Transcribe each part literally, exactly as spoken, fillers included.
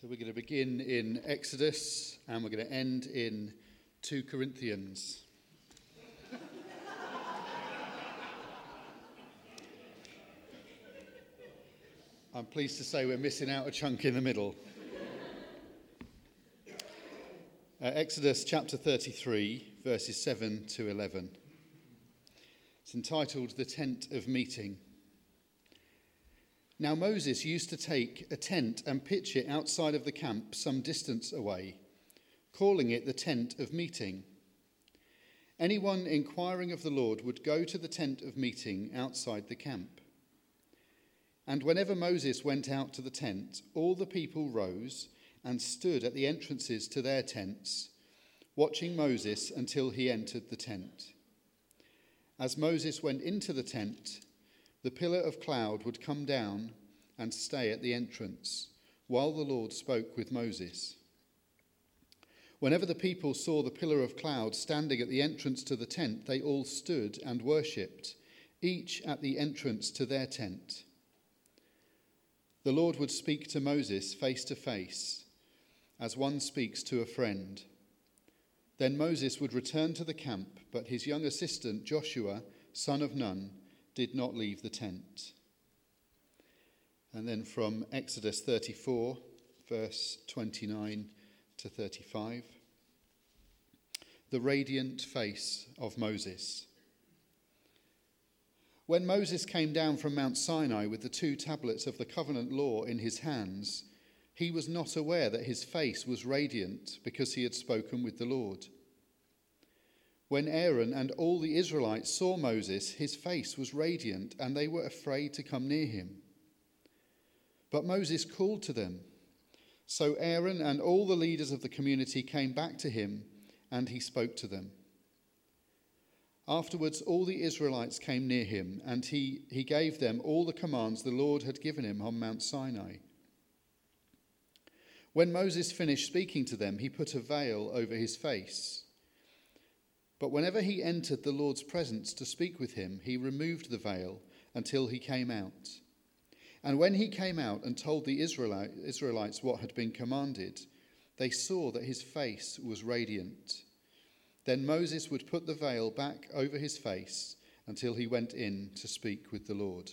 So we're going to begin in Exodus and we're going to end in two Corinthians. I'm pleased to say we're missing out a chunk in the middle. Uh, Exodus chapter thirty-three, verses seven to eleven. It's entitled The Tent of Meeting. Now Moses used to take a tent and pitch it outside of the camp some distance away, calling it the tent of meeting. Anyone inquiring of the Lord would go to the tent of meeting outside the camp. And whenever Moses went out to the tent, all the people rose and stood at the entrances to their tents, watching Moses until he entered the tent. As Moses went into the tent, the pillar of cloud would come down and stay at the entrance, while the Lord spoke with Moses. Whenever the people saw the pillar of cloud standing at the entrance to the tent, they all stood and worshipped, each at the entrance to their tent. The Lord would speak to Moses face to face, as one speaks to a friend. Then Moses would return to the camp, but his young assistant, Joshua, son of Nun, did not leave the tent. And then from Exodus thirty-four, verse twenty-nine to thirty-five. The radiant face of Moses. When Moses came down from Mount Sinai with the two tablets of the covenant law in his hands, he was not aware that his face was radiant because he had spoken with the Lord. When Aaron and all the Israelites saw Moses, his face was radiant, and they were afraid to come near him. But Moses called to them. So Aaron and all the leaders of the community came back to him, and he spoke to them. Afterwards, all the Israelites came near him, and he, he gave them all the commands the Lord had given him on Mount Sinai. When Moses finished speaking to them, he put a veil over his face. But whenever he entered the Lord's presence to speak with him, he removed the veil until he came out. And when he came out and told the Israelites what had been commanded, they saw that his face was radiant. Then Moses would put the veil back over his face until he went in to speak with the Lord.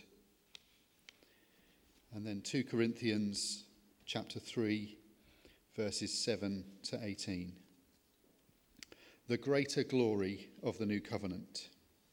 And then two Corinthians chapter three, verses seven to eighteen. The greater glory of the new covenant.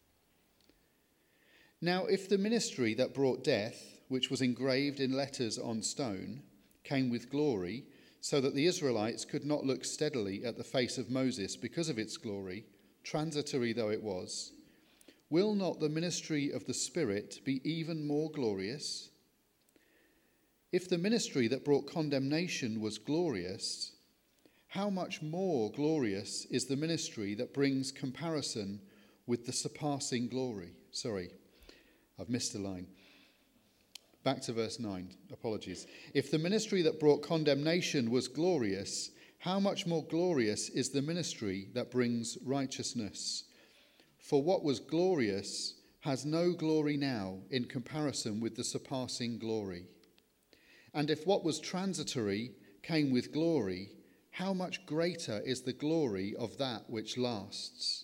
Now, if the ministry that brought death, which was engraved in letters on stone, came with glory, so that the Israelites could not look steadily at the face of Moses because of its glory, transitory though it was, will not the ministry of the Spirit be even more glorious? If the ministry that brought condemnation was glorious, how much more glorious is the ministry that brings comparison with the surpassing glory? Sorry, I've missed a line. Back to verse nine, apologies. If the ministry that brought condemnation was glorious, how much more glorious is the ministry that brings righteousness? For what was glorious has no glory now in comparison with the surpassing glory. And if what was transitory came with glory, how much greater is the glory of that which lasts?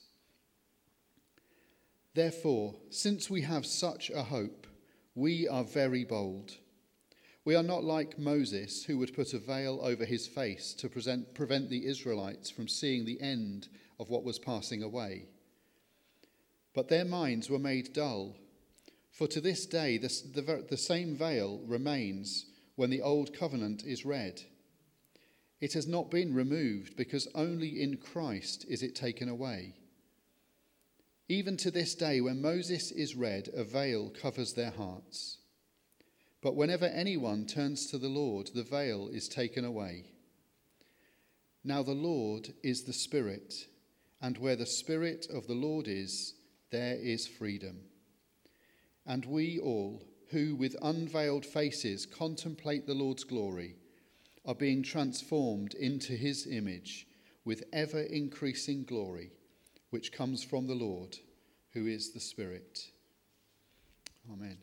Therefore, since we have such a hope, we are very bold. We are not like Moses, who would put a veil over his face to present, prevent the Israelites from seeing the end of what was passing away. But their minds were made dull, for to this day the, the, the same veil remains when the old covenant is read. It has not been removed because only in Christ is it taken away. Even to this day, when Moses is read, a veil covers their hearts. But whenever anyone turns to the Lord, the veil is taken away. Now the Lord is the Spirit, and where the Spirit of the Lord is, there is freedom. And we all, who with unveiled faces contemplate the Lord's glory, are being transformed into his image with ever-increasing glory, which comes from the Lord, who is the Spirit. Amen.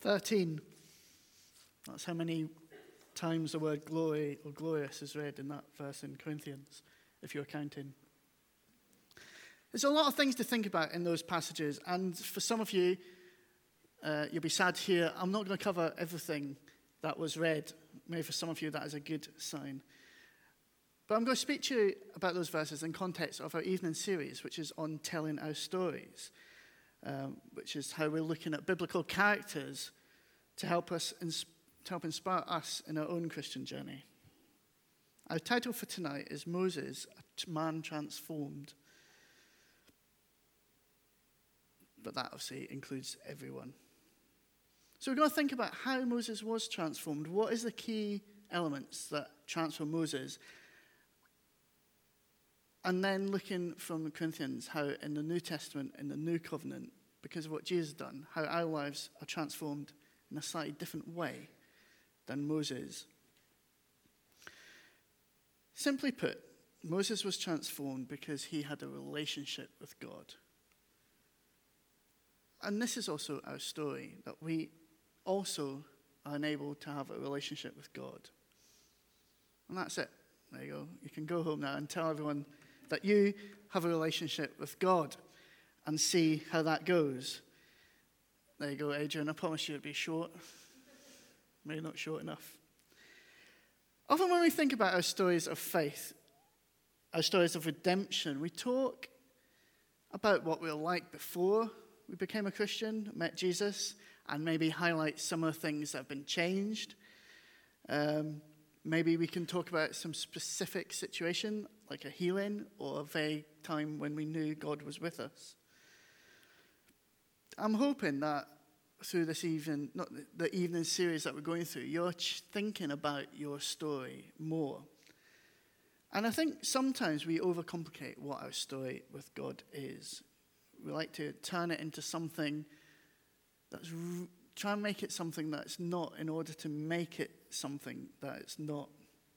thirteen. That's how many times the word glory or glorious is read in that verse in Corinthians, if you're counting. There's a lot of things to think about in those passages, and for some of you, uh, you'll be sad to hear I'm not going to cover everything that was read. Maybe for some of you that is a good sign. But I'm going to speak to you about those verses in context of our evening series, which is on telling our stories, um, which is how we're looking at biblical characters to help us ins- to help inspire us in our own Christian journey. Our title for tonight is Moses, a man transformed. But that obviously includes everyone. So we're going to think about how Moses was transformed. What is the key elements that transform Moses? And then looking from Corinthians, how in the New Testament, in the New Covenant, because of what Jesus has done, how our lives are transformed in a slightly different way than Moses. Simply put, Moses was transformed because he had a relationship with God. And this is also our story, that we also are enabled to have a relationship with God. And that's it. There you go. You can go home now and tell everyone that you have a relationship with God and see how that goes. There you go, Adrian. I promise you it'll be short. Maybe not short enough. Often when we think about our stories of faith, our stories of redemption, we talk about what we were like before we became a Christian, met Jesus, and maybe highlight some of the things that have been changed. Um, maybe we can talk about some specific situation, like a healing or a vague time when we knew God was with us. I'm hoping that through this evening, not the evening series that we're going through, you're thinking about your story more. And I think sometimes we overcomplicate what our story with God is. We like to turn it into something that's, try and make it something that's not in order to make it something that it's not.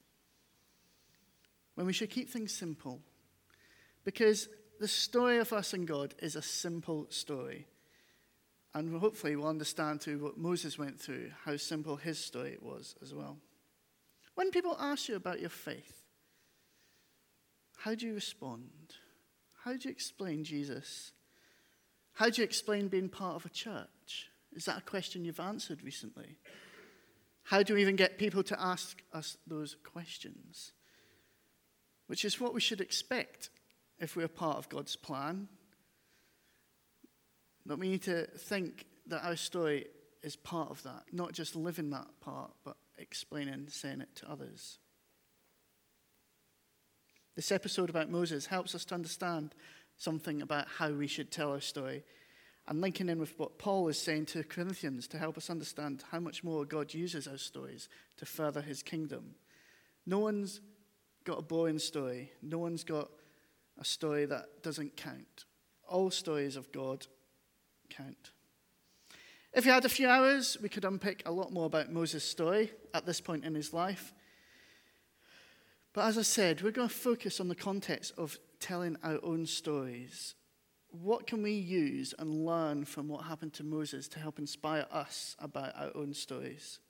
When we should keep things simple. Because the story of us and God is a simple story. And hopefully we'll understand through what Moses went through, how simple his story was as well. When people ask you about your faith, how do you respond? How do you explain Jesus? How do you explain being part of a church? Is that a question you've answered recently? How do we even get people to ask us those questions? Which is what we should expect if we're part of God's plan. But we need to think that our story is part of that, not just living that part, but explaining, saying it to others. This episode about Moses helps us to understand something about how we should tell our story, and linking in with what Paul is saying to Corinthians to help us understand how much more God uses our stories to further his kingdom. No one's got a boring story. No one's got a story that doesn't count. All stories of God count. If we had a few hours, we could unpick a lot more about Moses' story at this point in his life. But as I said, we're going to focus on the context of telling our own stories. What can we use and learn from what happened to Moses to help inspire us about our own stories?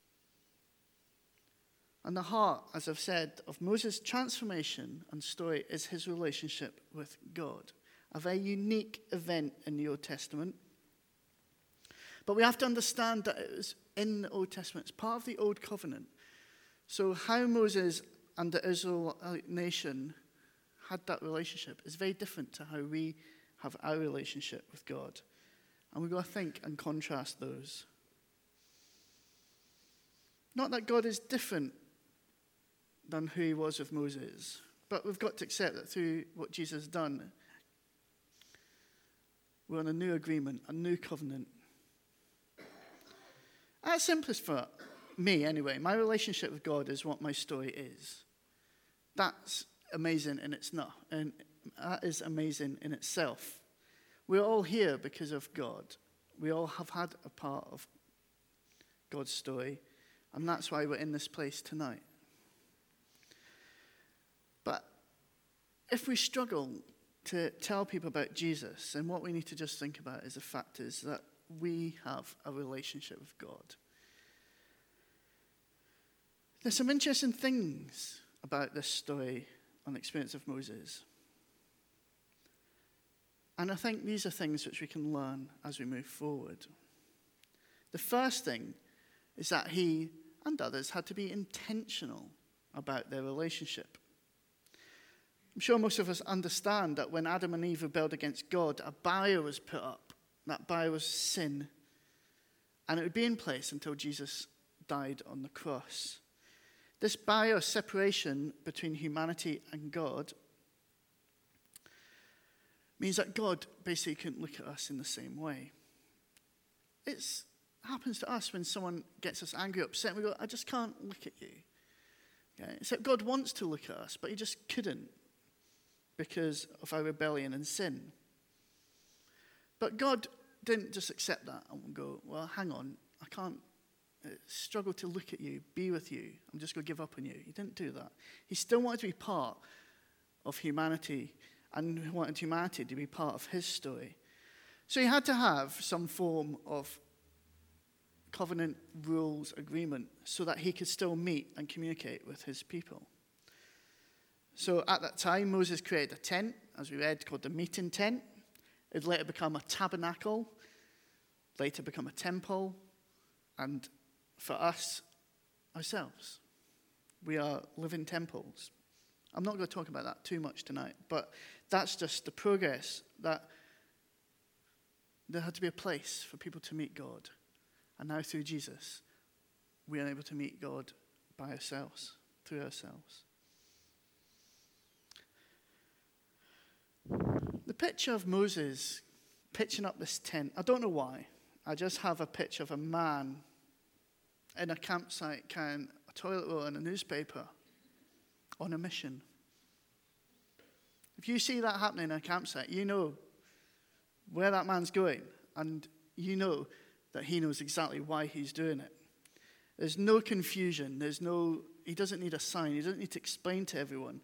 And the heart, as I've said, of Moses' transformation and story is his relationship with God. A very unique event in the Old Testament. But we have to understand that it was in the Old Testament. It's part of the Old Covenant. So how Moses and the Israelite nation had that relationship is very different to how we have our relationship with God. And we've got to think and contrast those. Not that God is different than who he was with Moses, but we've got to accept that through what Jesus has done, we're on a new agreement, a new covenant. At simplest for me, anyway, my relationship with God is what my story is. That's amazing in its not, and that is amazing in itself. We're all here because of God. We all have had a part of God's story, and that's why we're in this place tonight. But if we struggle to tell people about Jesus, then what we need to just think about is the fact is that we have a relationship with God. There's some interesting things about this story and the experience of Moses. And I think these are things which we can learn as we move forward. The first thing is that he and others had to be intentional about their relationship. I'm sure most of us understand that when Adam and Eve rebelled against God, a barrier was put up. That barrier was sin. And it would be in place until Jesus died on the cross. This barrier of separation between humanity and God means that God basically couldn't look at us in the same way. It happens to us when someone gets us angry, upset, and we go, I just can't look at you. Okay? Except God wants to look at us, but he just couldn't because of our rebellion and sin. But God didn't just accept that and go, well, hang on, I can't uh, struggle to look at you, be with you. I'm just going to give up on you. He didn't do that. He still wanted to be part of humanity and wanted humanity to be part of his story. So he had to have some form of covenant, rules, agreement so that he could still meet and communicate with his people. So at that time, Moses created a tent, as we read, called the meeting tent. It later become a tabernacle, later become a temple, and for us, ourselves, we are living temples. I'm not going to talk about that too much tonight, but that's just the progress that there had to be a place for people to meet God. And now through Jesus, we are able to meet God by ourselves, through ourselves. The picture of Moses pitching up this tent, I don't know why. I just have a picture of a man in a campsite carrying a toilet roll and a newspaper on a mission. If you see that happening in a campsite, you know where that man's going, and you know that he knows exactly why he's doing it. There's no confusion. There's no, he doesn't need a sign. He doesn't need to explain to everyone.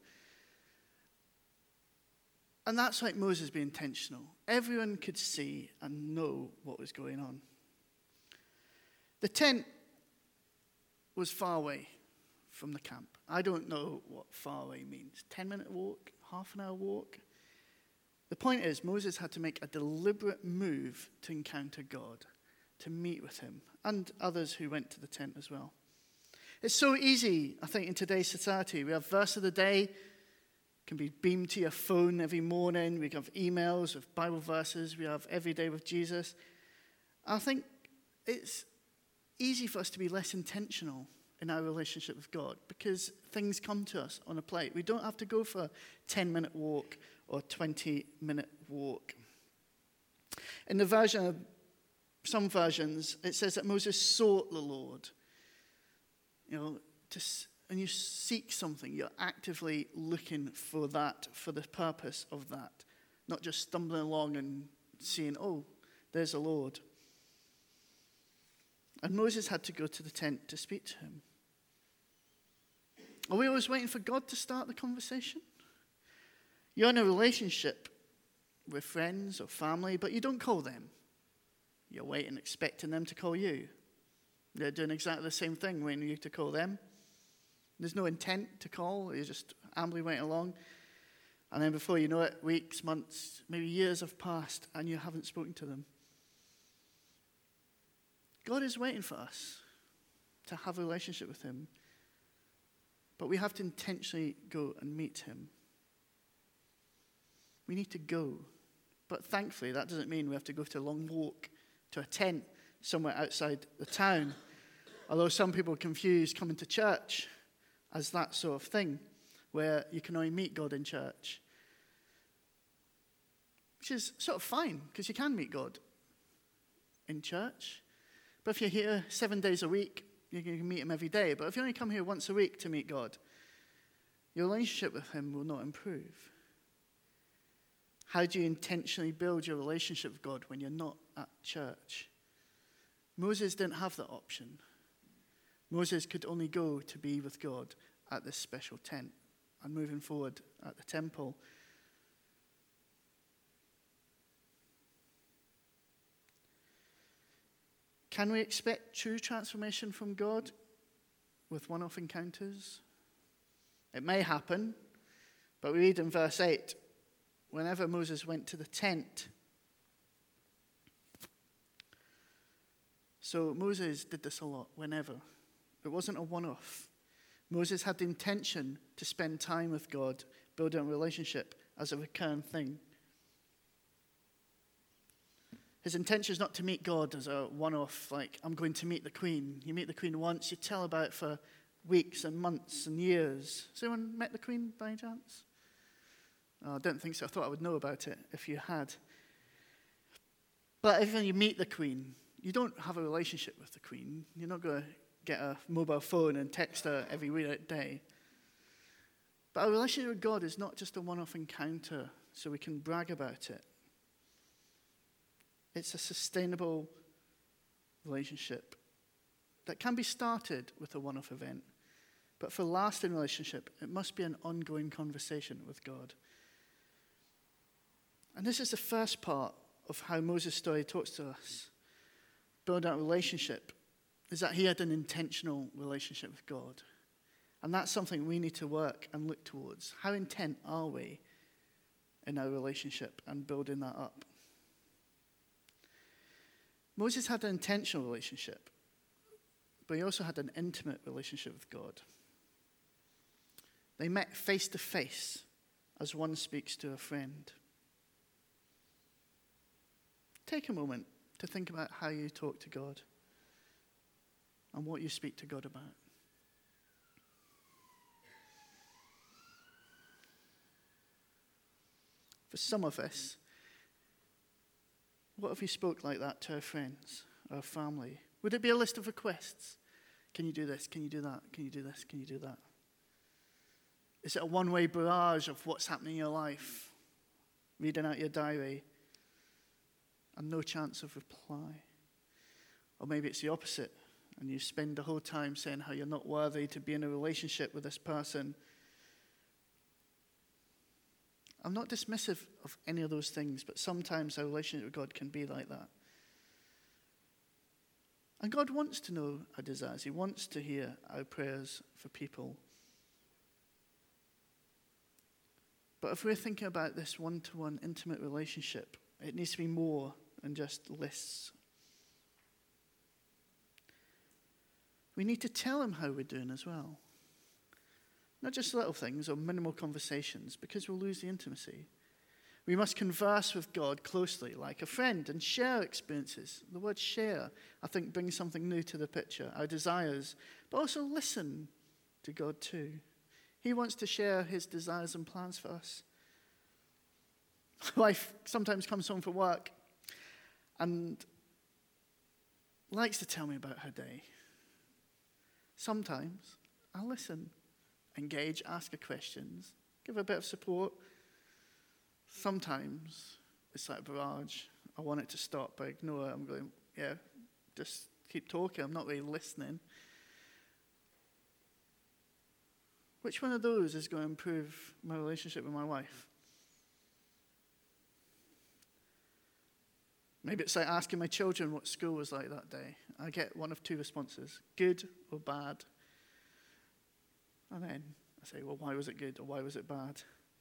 And that's like Moses being intentional. Everyone could see and know what was going on. The tent was far away from the camp. I don't know what far away means. Ten-minute walk? Half an hour walk? The point is, Moses had to make a deliberate move to encounter God, to meet with him, and others who went to the tent as well. It's so easy, I think, in today's society. We have verse of the day, can be beamed to your phone every morning. We have emails with Bible verses. We have Every Day with Jesus. I think it's easy for us to be less intentional in our relationship with God because things come to us on a plate. We don't have to go for a ten-minute walk or twenty-minute walk. In the version of some versions, it says that Moses sought the Lord. You know, to, and you seek something, you're actively looking for that, for the purpose of that. Not just stumbling along and seeing, oh, there's the Lord. And Moses had to go to the tent to speak to him. Are we always waiting for God to start the conversation? You're in a relationship with friends or family, but you don't call them. You're waiting, expecting them to call you. They're doing exactly the same thing, waiting you to call them. There's no intent to call. You're just ambly waiting along. And then before you know it, weeks, months, maybe years have passed, and you haven't spoken to them. God is waiting for us to have a relationship with him. But we have to intentionally go and meet him. We need to go. But thankfully, that doesn't mean we have to go to a long walk to a tent somewhere outside the town. Although some people confuse coming to church as that sort of thing, where you can only meet God in church. Which is sort of fine, because you can meet God in church. But if you're here seven days a week, you can meet him every day. But if you only come here once a week to meet God, your relationship with him will not improve. How do you intentionally build your relationship with God when you're not at church? Moses didn't have that option. Moses could only go to be with God at this special tent and moving forward at the temple. Can we expect true transformation from God with one-off encounters? It may happen, but we read in verse eight, whenever Moses went to the tent. So Moses did this a lot, whenever. It wasn't a one-off. Moses had the intention to spend time with God, building a relationship as a recurring thing. His intention is not to meet God as a one-off, like, I'm going to meet the Queen. You meet the Queen once, you tell about it for weeks and months and years. Has anyone met the Queen by any chance? Oh, I don't think so. I thought I would know about it if you had. But if you meet the Queen, you don't have a relationship with the Queen. You're not going to get a mobile phone and text her every week day. But a relationship with God is not just a one-off encounter so we can brag about it. It's a sustainable relationship that can be started with a one-off event. But for a lasting relationship, it must be an ongoing conversation with God. And this is the first part of how Moses' story talks to us. Build out a relationship is that he had an intentional relationship with God. And that's something we need to work and look towards. How intent are we in our relationship and building that up? Moses had an intentional relationship, but he also had an intimate relationship with God. They met face to face as one speaks to a friend. Take a moment to think about how you talk to God and what you speak to God about. For some of us, what if we spoke like that to our friends, our family? Would it be a list of requests? Can you do this? Can you do that? Can you do this? Can you do that? Is it a one-way barrage of what's happening in your life? Reading out your diary and no chance of reply? Or maybe it's the opposite, and you spend the whole time saying how you're not worthy to be in a relationship with this person. I'm not dismissive of any of those things, but sometimes our relationship with God can be like that. And God wants to know our desires. He wants to hear our prayers for people. But if we're thinking about this one-to-one intimate relationship, it needs to be more than just lists. We need to tell him how we're doing as well. Not just little things or minimal conversations, because we'll lose the intimacy. We must converse with God closely, like a friend, and share experiences. The word share, I think, brings something new to the picture, our desires, but also listen to God too. He wants to share his desires and plans for us. My wife sometimes comes home from work and likes to tell me about her day. Sometimes I listen. Engage, ask her questions, give her a bit of support. Sometimes it's like a barrage. I want it to stop, but I ignore it. I'm going, yeah, just keep talking. I'm not really listening. Which one of those is going to improve my relationship with my wife? Maybe it's like asking my children what school was like that day. I get one of two responses, good or bad. And then I say, well, why was it good or why was it bad?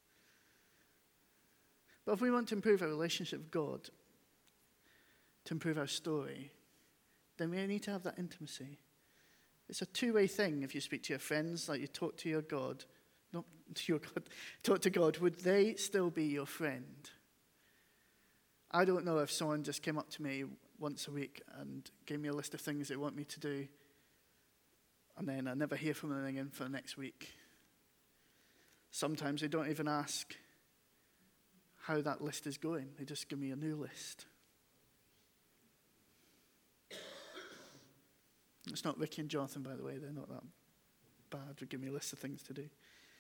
But if we want to improve our relationship with God, to improve our story, then we need to have that intimacy. It's a two-way thing. If you speak to your friends, like you talk to your God, not to your God, talk to God, would they still be your friend? I don't know if someone just came up to me once a week and gave me a list of things they want me to do, and then I never hear from them again for the next week. Sometimes they don't even ask how that list is going. They just give me a new list. It's not Ricky and Jonathan, by the way. They're not that bad. They give me a list of things to do.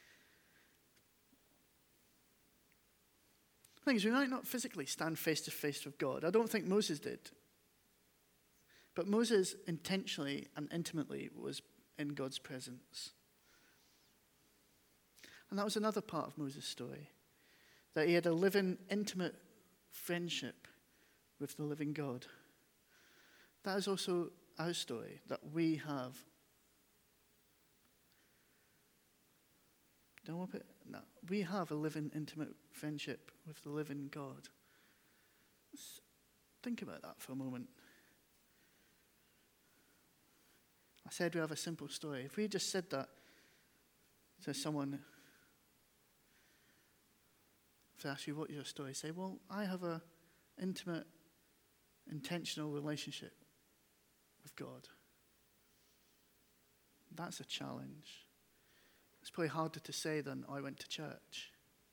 The thing is, we might not physically stand face to face with God. I don't think Moses did. But Moses intentionally and intimately was in God's presence. And that was another part of Moses' story, that he had a living, intimate friendship with the living God. that is also our story, that we have. Don't want to put, no, we have a living, intimate friendship with the living God. Let's think about that for a moment. I said we have a simple story. If we just said that to someone, if they ask you, what is your story? Say, well, I have an intimate, intentional relationship with God. That's a challenge. It's probably harder to say than I went to church.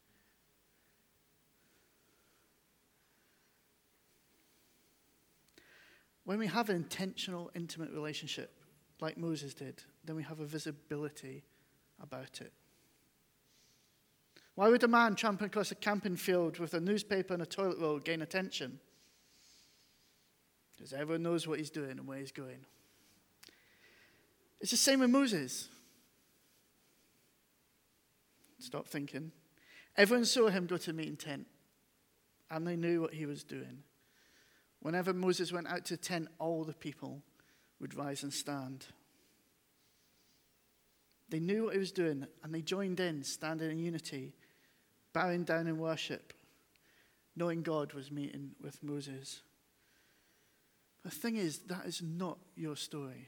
When we have an intentional, intimate relationship, like Moses did, then we have a visibility about it. Why would a man tramping across a camping field with a newspaper and a toilet roll gain attention? Because everyone knows what he's doing and where he's going. It's the same with Moses. Stop thinking. Everyone saw him go to the meeting tent, and they knew what he was doing. Whenever Moses went out to the tent, all the people would rise and stand. They knew what he was doing, and they joined in, standing in unity, bowing down in worship, knowing God was meeting with Moses. The thing is, that is not your story.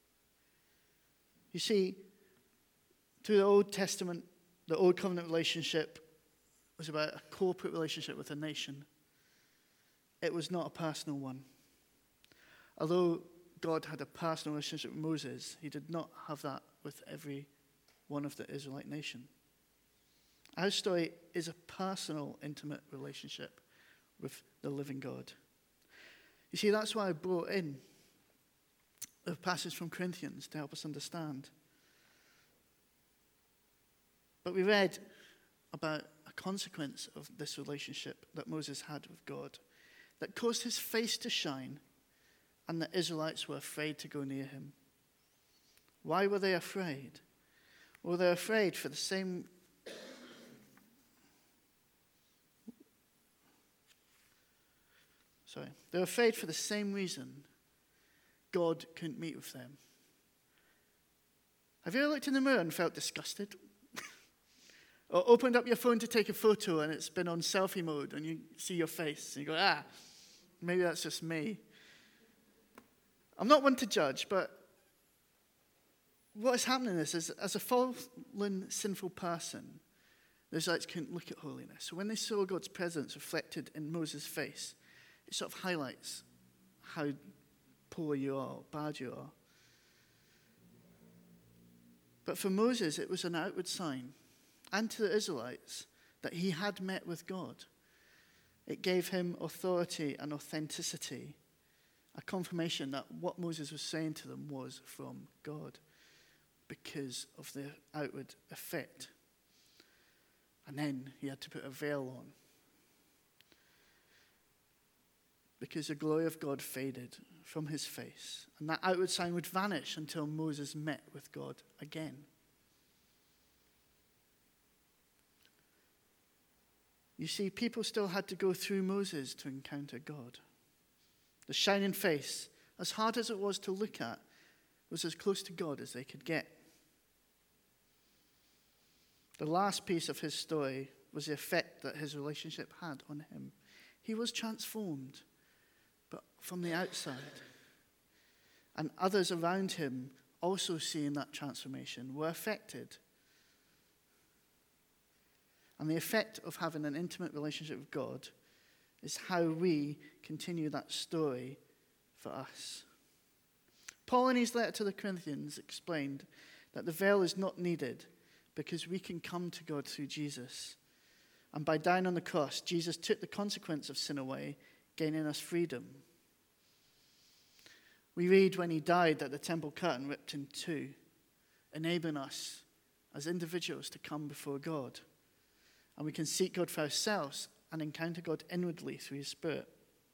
You see, through the Old Testament, the Old Covenant relationship was about a corporate relationship with a nation. It was not a personal one. Although God had a personal relationship with Moses, he did not have that with every one of the Israelite nation. Our story is a personal, intimate relationship with the living God. You see, that's why I brought in the passage from Corinthians to help us understand. But we read about a consequence of this relationship that Moses had with God that caused his face to shine, and the Israelites were afraid to go near him. Why were they afraid? Well, they're afraid for the same Sorry. They're afraid for the same reason God couldn't meet with them. Have you ever looked in the mirror and felt disgusted? Or opened up your phone to take a photo and it's been on selfie mode and you see your face and you go, ah, maybe that's just me. I'm not one to judge, but what is happening is, is as a fallen, sinful person, the Israelites couldn't look at holiness. So when they saw God's presence reflected in Moses' face, it sort of highlights how poor you are, bad you are. But for Moses, it was an outward sign, and to the Israelites, that he had met with God. It gave him authority and authenticity, a confirmation that what Moses was saying to them was from God because of the outward effect. And then he had to put a veil on, because the glory of God faded from his face, and that outward sign would vanish until Moses met with God again. You see, people still had to go through Moses to encounter God. The shining face, as hard as it was to look at, was as close to God as they could get. The last piece of his story was the effect that his relationship had on him. He was transformed, but from the outside. And others around him, also seeing that transformation, were affected. And the effect of having an intimate relationship with God is how we continue that story for us. Paul, in his letter to the Corinthians, explained that the veil is not needed because we can come to God through Jesus. And by dying on the cross, Jesus took the consequence of sin away, gaining us freedom. We read when he died that the temple curtain ripped in two, enabling us as individuals to come before God. And we can seek God for ourselves and encounter God inwardly through his Spirit.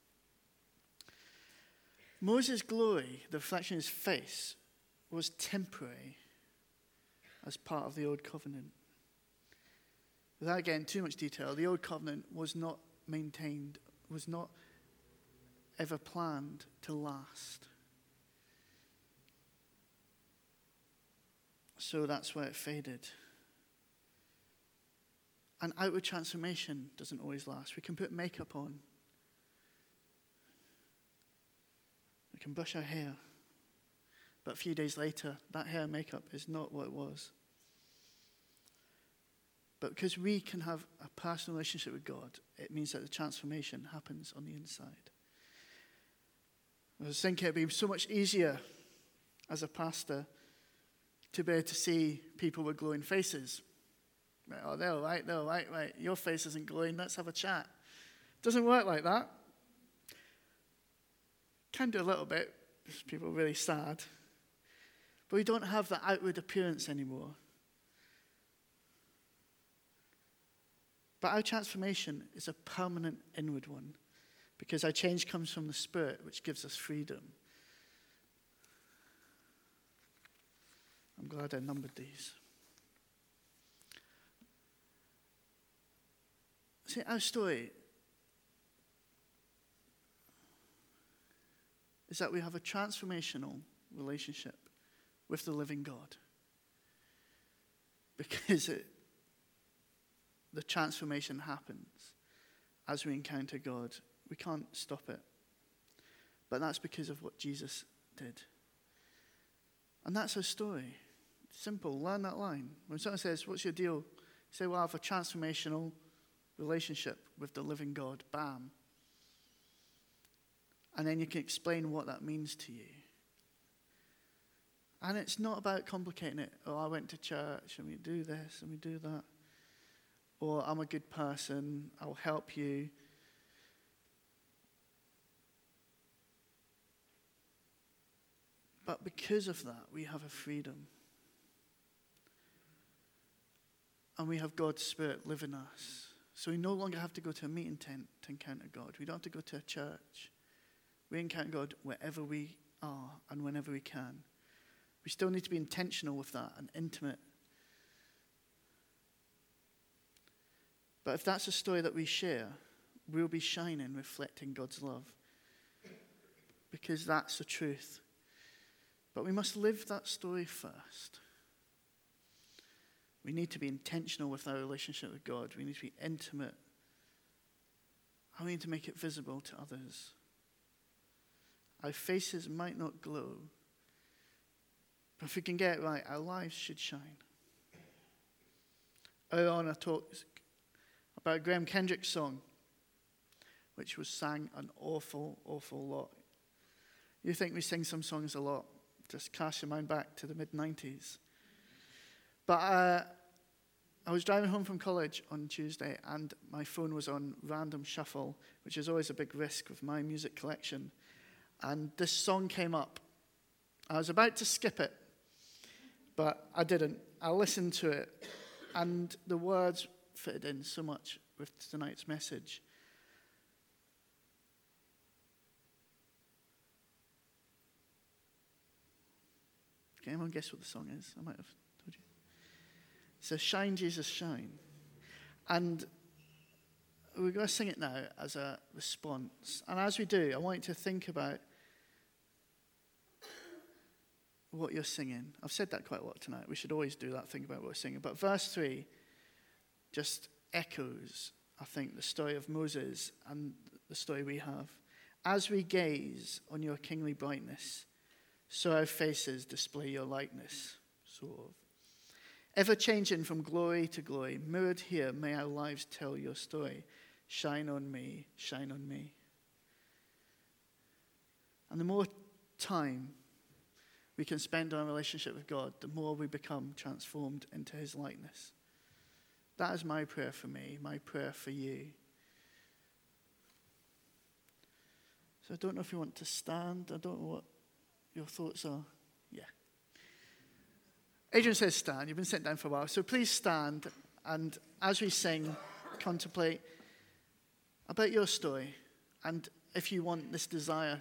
Moses' glory, the reflection of his face, was temporary as part of the Old Covenant. Without getting too much detail, the Old Covenant was not maintained, was not ever planned to last. So that's where it faded. And outward transformation doesn't always last. We can put makeup on. We can brush our hair. But a few days later, that hair and makeup is not what it was. But because we can have a personal relationship with God, it means that the transformation happens on the inside. I was thinking it'd be so much easier as a pastor to be able to see people with glowing faces. Oh, they're all right, they're all right, right. Your face isn't glowing, let's have a chat. Doesn't work like that. Can do a little bit, because people are really sad. But we don't have that outward appearance anymore. But our transformation is a permanent inward one, because our change comes from the Spirit, which gives us freedom. I'm glad I numbered these. See, our story is that we have a transformational relationship with the living God. Because it, the transformation happens as we encounter God. We can't stop it. But that's because of what Jesus did. And that's our story. Simple. Learn that line. When someone says, what's your deal? Say, well, I have a transformational relationship with the living God. Bam. And then you can explain what that means to you. And it's not about complicating it. Oh, I went to church and we do this and we do that. Or I'm a good person, I'll help you. But because of that, we have a freedom. And we have God's Spirit live in us. So we no longer have to go to a meeting tent to encounter God. We don't have to go to a church. We encounter God wherever we are and whenever we can. We still need to be intentional with that and intimate. But if that's a story that we share, we'll be shining, reflecting God's love. Because that's the truth. But we must live that story first. We need to be intentional with our relationship with God. We need to be intimate. And we need to make it visible to others. Our faces might not glow, but if we can get it right, our lives should shine. Earlier on, I talked about Graham Kendrick's song, which was sang an awful, awful lot. You think we sing some songs a lot? Just cast your mind back to the mid nineties. But uh, I was driving home from college on Tuesday, and my phone was on random shuffle, which is always a big risk with my music collection. And this song came up. I was about to skip it, but I didn't. I listened to it, and the words fitted in so much with tonight's message. Can anyone guess what the song is? I might have told you. It says, "Shine, Jesus, shine." And we're going to sing it now as a response. And as we do, I want you to think about what you're singing. I've said that quite a lot tonight. We should always do that, think about what we're singing. But verse three just echoes, I think, the story of Moses and the story we have. As we gaze on your kingly brightness, so our faces display your likeness, sort of. Ever changing from glory to glory, mirrored here, may our lives tell your story. Shine on me, shine on me. And the more time we can spend on a relationship with God, the more we become transformed into his likeness. That is my prayer for me, my prayer for you. So I don't know if you want to stand. I don't know what your thoughts are. Yeah. Adrian says stand. You've been sitting down for a while. So please stand, and as we sing, contemplate about your story. And if you want this desire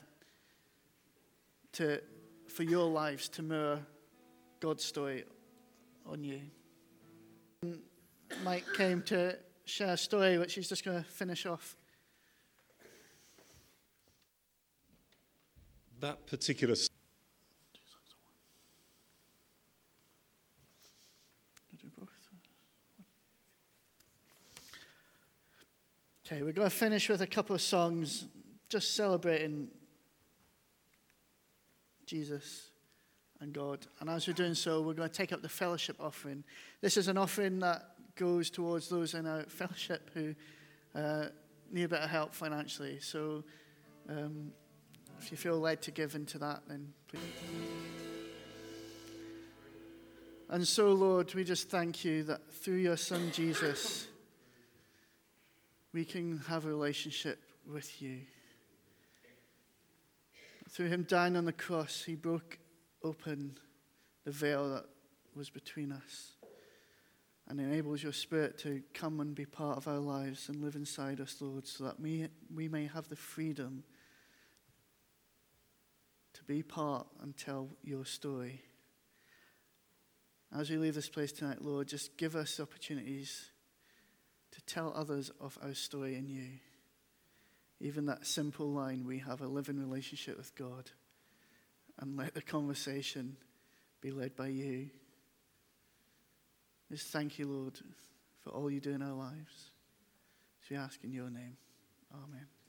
to for your lives to mirror God's story on you. Mike came to share a story which he's just going to finish off. That particular Okay, we're going to finish with a couple of songs just celebrating Jesus and God. And as we're doing so, we're going to take up the fellowship offering. This is an offering that goes towards those in our fellowship who uh, need a bit of help financially. So um, if you feel led to give into that, then please. And so, Lord, we just thank you that through your Son, Jesus, we can have a relationship with you. Through him dying on the cross, he broke open the veil that was between us and enables your Spirit to come and be part of our lives and live inside us, Lord, so that we, we may have the freedom to be part and tell your story. As we leave this place tonight, Lord, just give us opportunities to tell others of our story in you. Even that simple line, we have a living relationship with God. And let the conversation be led by you. Just thank you, Lord, for all you do in our lives. So we ask in your name. Amen.